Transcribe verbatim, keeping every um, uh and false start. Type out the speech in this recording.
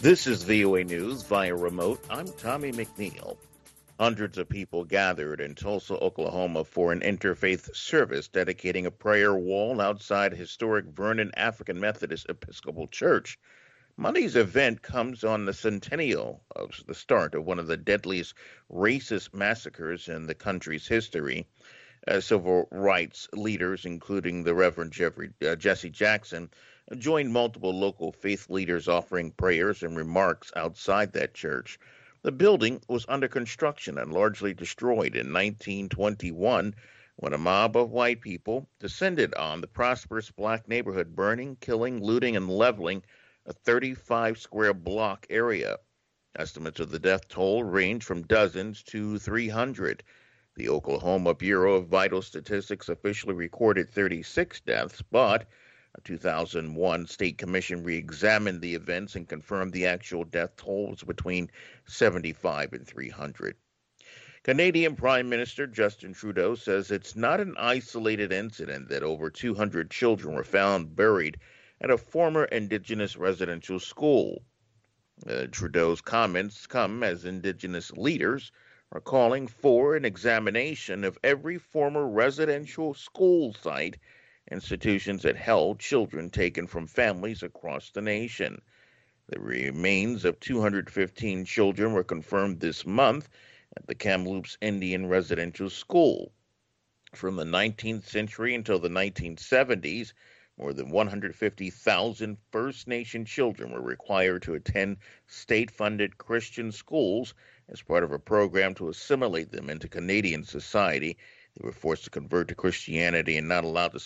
This is V O A News via remote. I'm Tommy McNeil. Hundreds of people gathered in Tulsa, Oklahoma for an interfaith service dedicating a prayer wall outside historic Vernon African Methodist Episcopal Church. Monday's event comes on the centennial of the start of one of the deadliest racist massacres in the country's history. Uh, civil rights leaders, including the Reverend Jeffrey, uh, Jesse Jackson, joined multiple local faith leaders offering prayers and remarks outside that church. The building was under construction and largely destroyed in nineteen twenty-one when a mob of white people descended on the prosperous black neighborhood, burning, killing, looting, and leveling a thirty-five square block area. Estimates of the death toll range from dozens to three hundred. The Oklahoma Bureau of Vital Statistics officially recorded thirty-six deaths, but a two thousand one state commission re-examined the events and confirmed the actual death toll was between seventy-five and three hundred. Canadian Prime Minister Justin Trudeau says it's not an isolated incident that over two hundred children were found buried at a former Indigenous residential school. Uh, Trudeau's comments come as Indigenous leaders are calling for an examination of every former residential school site, institutions that held children taken from families across the nation. The remains of two hundred fifteen children were confirmed this month at the Kamloops Indian Residential School. From the nineteenth century until the nineteen seventies, more than one hundred fifty thousand First Nation children were required to attend state-funded Christian schools as part of a program to assimilate them into Canadian society. They were forced to convert to Christianity and not allowed to